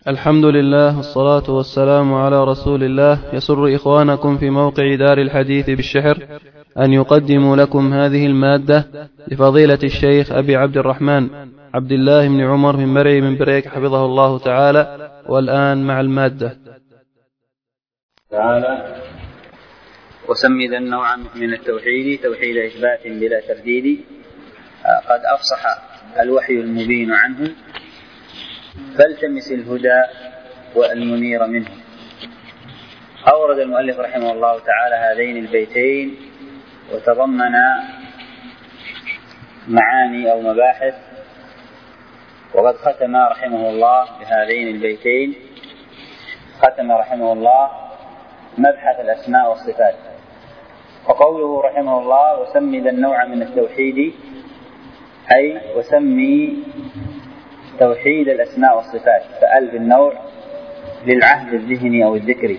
الحمد لله والصلاة والسلام على رسول الله. يسر إخوانكم في موقع دار الحديث بالشحر أن يقدموا لكم هذه المادة لفضيلة الشيخ أبي عبد الرحمن عبد الله بن عمر من مرعي من بريك حفظه الله تعالى. والآن مع المادة. تعالى: وسمي ذا النوع من التوحيد توحيد إثبات بلا ترديد، قد أفصح الوحي المبين عنه، فالتمس الهدى والمنير منه. أورد المؤلف رحمه الله تعالى هذين البيتين وتضمن معاني أو مباحث، وقد ختم رحمه الله بهذين البيتين، ختم رحمه الله مبحث الأسماء والصفات. وقوله رحمه الله: وسمي ذا النوع من التوحيد، أي وسمي توحيد الأسماء والصفات، فألف النوع للعهد الذهني أو الذكري،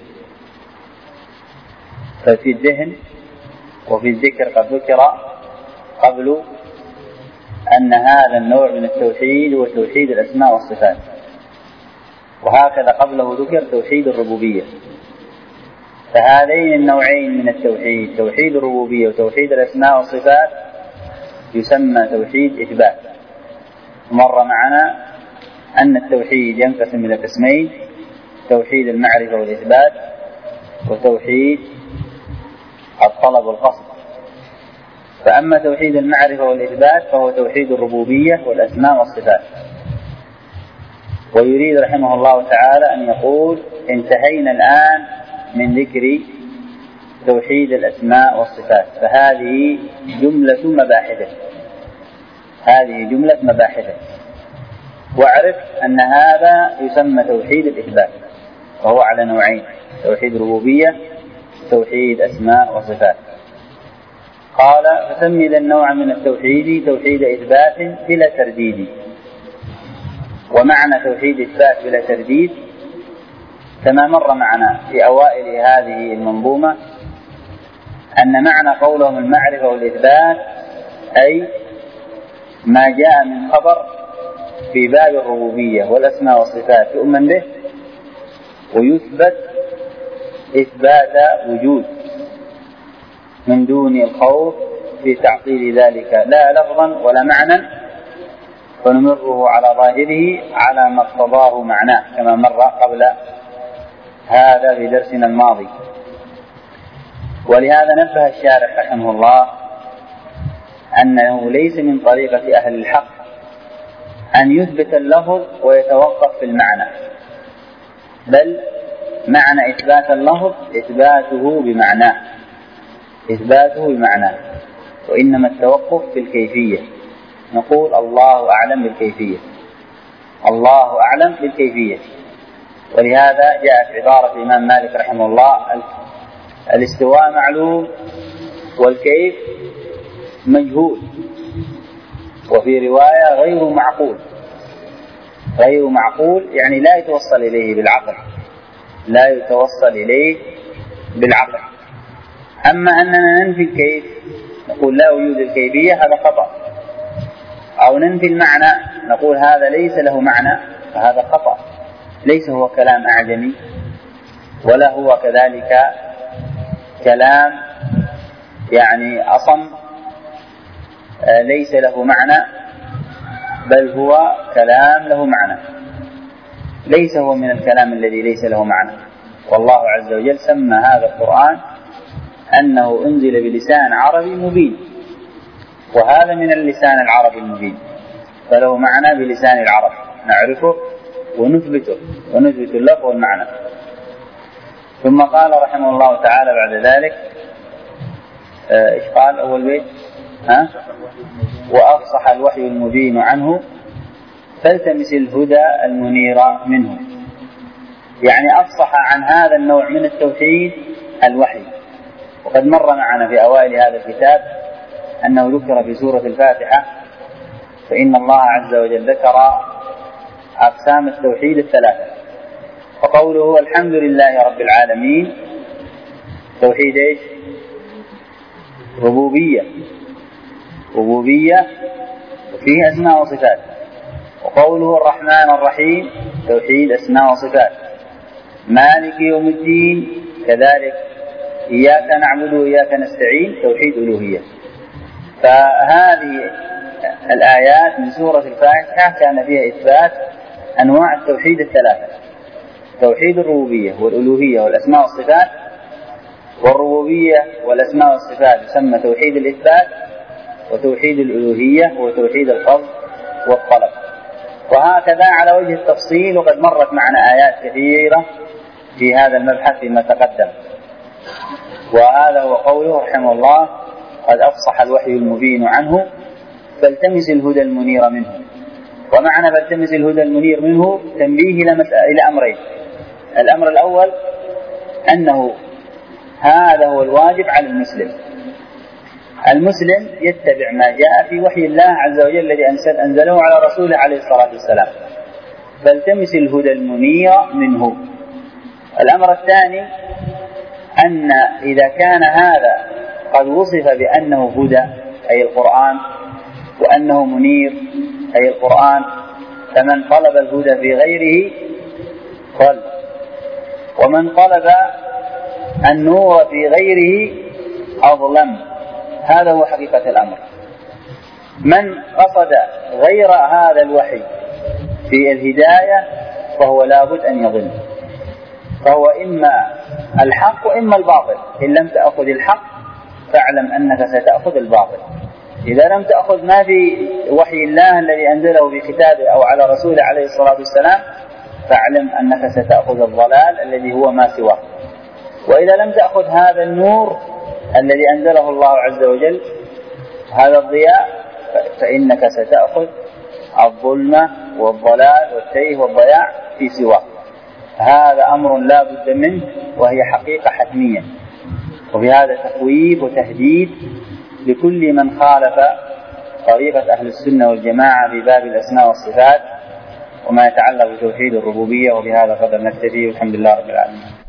ففي الذهن وفي الذكر قد ذكر قبل أن هذا النوع من التوحيد هو توحيد الأسماء والصفات، وهكذا قبله ذكر توحيد الربوبية. فهذين النوعين من التوحيد، توحيد الربوبية وتوحيد الأسماء والصفات، يسمى توحيد إثبات. مر معنا أن التوحيد ينقسم إلى قسمين: توحيد المعرفة والإثبات، وتوحيد الطلب والقصد. فأما توحيد المعرفة والإثبات فهو توحيد الربوبية والأسماء والصفات. ويريد رحمه الله تعالى أن يقول: انتهينا الآن من ذكر توحيد الأسماء والصفات، فهذه جملة مباحثه، هذه جملة مباحثه. واعرف أن هذا يسمى توحيد الإثبات، وهو على نوعين: توحيد ربوبية، توحيد أسماء وصفات. قال: فسمي ذا النوع من التوحيد توحيد إثبات بلا ترديد. ومعنى توحيد إثبات بلا ترديد كما مر معنا في أوائل هذه المنظومة، أن معنى قولهم المعرفة والإثبات أي ما جاء من خبر في باب الربوبية والأسماء والصفات يؤمن به ويثبت إثبات وجود من دون الخوف في تعطيل ذلك لا لفظا ولا معنى، ونمره على ظاهره على ما اقتضاه معناه، كما مر قبل هذا في درسنا الماضي. ولهذا نبه الشارح رحمه الله أنه ليس من طريقة أهل الحق أن يثبت اللفظ ويتوقف في المعنى، بل معنى إثبات اللفظ إثباته بمعناه، إثباته بمعناه، وإنما التوقف في الكيفية. نقول: الله أعلم بالكيفية، الله أعلم بالكيفية. ولهذا جاءت عبارة الإمام مالك رحمه الله: الاستواء معلوم والكيف مجهول. وفي رواية: غير معقول. غير معقول يعني لا يتوصل إليه بالعقل، لا يتوصل إليه بالعقل. أما أننا ننفي الكيف، نقول لا وجود الكيفية، هذا خطأ. أو ننفي المعنى، نقول هذا ليس له معنى، فهذا خطأ. ليس هو كلام أعجمي، ولا هو كذلك كلام يعني أصم ليس له معنى، بل هو كلام له معنى. ليس هو من الكلام الذي ليس له معنى. والله عز وجل سمى هذا القرآن أنه أنزل بلسان عربي مبين، وهذا من اللسان العربي المبين، فله معنى بلسان العرب نعرفه ونثبته، ونثبت اللفظ والمعنى. ثم قال رحمه الله تعالى بعد ذلك: إيش قال أول بيت؟ وأفصح الوحي المبين عنه، فالتمس الهدى المنير منه. يعني أفصح عن هذا النوع من التوحيد الوحي. وقد مر معنا في أوائل هذا الكتاب أنه ذكر في سورة الفاتحة: فإن الله عز وجل ذكر أقسام التوحيد الثلاثة. وقوله: الحمد لله رب العالمين، توحيد إيش؟ ربوبية، ربوبية وفيه أسماء وصفات. وقوله الرحمن الرحيم توحيد أسماء وصفات. مالك يوم الدين كذلك إياك نعبد وإياك نستعين توحيد ألوهية. فهذه الآيات من سورة الفاتحة كان فيها إثبات أنواع التوحيد الثلاثة: توحيد الربوبية والألوهية والأسماء والصفات. والربوبية والأسماء والصفات يسمى توحيد الإثبات، وتوحيد الألوهية هو توحيد القصد والطلب. وهكذا على وجه التفصيل، وقد مرت معنا آيات كثيرة في هذا المبحث فيما تقدم. وهذا هو قوله رحمه الله: قد أفصح الوحي المبين عنه فالتمس الهدى المنير منه. ومعنى فالتمس الهدى المنير منه تنبيه إلى أمرين: الأمر الأول أنه هذا هو الواجب على المسلم. المسلم يتبع ما جاء في وحي الله عز وجل الذي أنزله على رسوله عليه الصلاة والسلام، فالتمس الهدى المنير منه. الأمر الثاني أن إذا كان هذا قد وصف بأنه هدى أي القرآن، وأنه منير أي القرآن، فمن طلب الهدى في غيره ضل، ومن طلب النور في غيره أظلم. هذا هو حقيقة الأمر. من قصد غير هذا الوحي في الهداية فهو لابد أن يضل، فهو إما الحق وإما الباطل. إن لم تأخذ الحق فاعلم أنك ستأخذ الباطل. إذا لم تأخذ ما في وحي الله الذي أنزله في كتابه أو على رسوله عليه الصلاة والسلام فاعلم أنك ستأخذ الضلال الذي هو ما سواه. وإذا لم تأخذ هذا النور الذي أنزله الله عز وجل، هذا الضياء، فإنك ستأخذ الظلمة والضلال والتيه والضياع في سواه. هذا أمر لا بد منه، وهي حقيقة حتمية. وفي هذا تخويف وتهديد لكل من خالف طريقة أهل السنة والجماعة في باب الأسماء والصفات وما يتعلق بتوحيد الربوبية. وبهذا قدر نكتفي، والحمد لله رب العالمين.